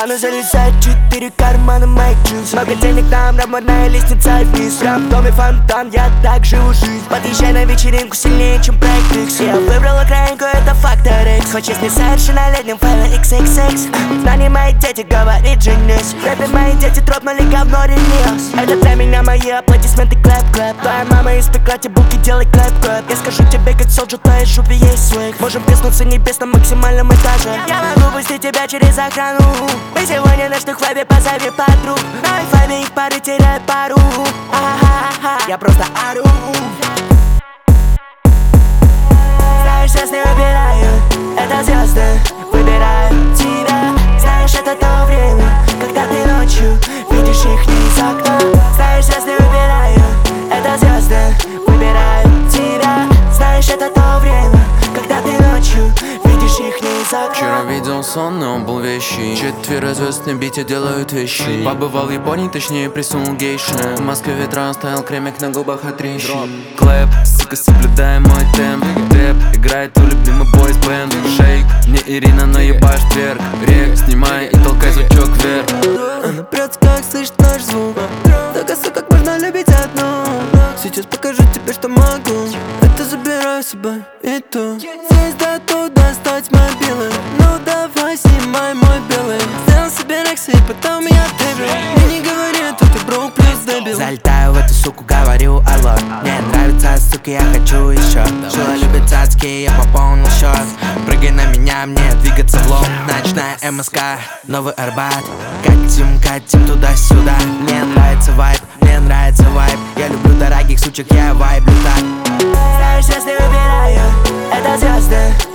Оно залезает в 4 кармана моих джинсов. Много денег нам, мраморная лестница вниз. Прям в доме фонтан, я так живу жизнь. Подъезжай на вечеринку сильнее, чем проект X. Я выбрал окраинку, это фактор X. Хочешь несовершеннолетним, файлы XXX. Знания мои дети, говорит Genius. Рэпы мои дети тропнули говно релиз. Это для меня мои аплодисменты, клэп-клэп. Твоя мама испекла тебе булки, делай клэп-клэп. Я скажу тебе, как солджу, твоей жопе есть свек. Можем коснуться небес на максимальном этаже. Я могу пустить тебя через охрану. Мы сегодня ночных вайбе, позови подруг. На айфайве их пары теряют пару. Я просто ору. Знаешь, я с ней выбираю. Это звезды выбирают тебя. Знаешь, это то время, когда ты ночью видишь их не из окна. Знаешь, я с ней выбираю. Это звезды выбирают тебя. Знаешь, это то время, когда ты ночью видишь их не из окна. Вчера видел сон, но он был вещи. 4 звезд на бите делают вещи. Побывал в Японии, точнее присунул гейши. В Москве ветра оставил кремик на губах от трещин. Клэп, сука, соблюдай мой темп. Дэп, играет твой любимый бойс-бэнд. Шейк, не Ирина, но ебашь вверх. Рек, снимай и толкай звучок вверх. Она прется, как слышит наш звук. Так косо, как можно любить одну. Сейчас покажу тебе, что могу. Это забираю с собой и ту. Здесь до туда стать мобилой. Ну давай, снимай мой белый. Сделал себе рексы и потом я дебил. Мне не говори, это ты бро плюс дебил. Залетаю в эту суку, говорю алло. Мне нравятся суки, я хочу еще. Жила любит цацки, я пополнил счет. Прыгай на меня, мне двигаться в лом. Ночная МСК, Новый Арбат. Катим, катим туда-сюда. Мне нравится вайб, мне нравится вайб. Я люблю дорогих сучек, я вайблю так. Знаешь, я с ней выбираю. Это звезды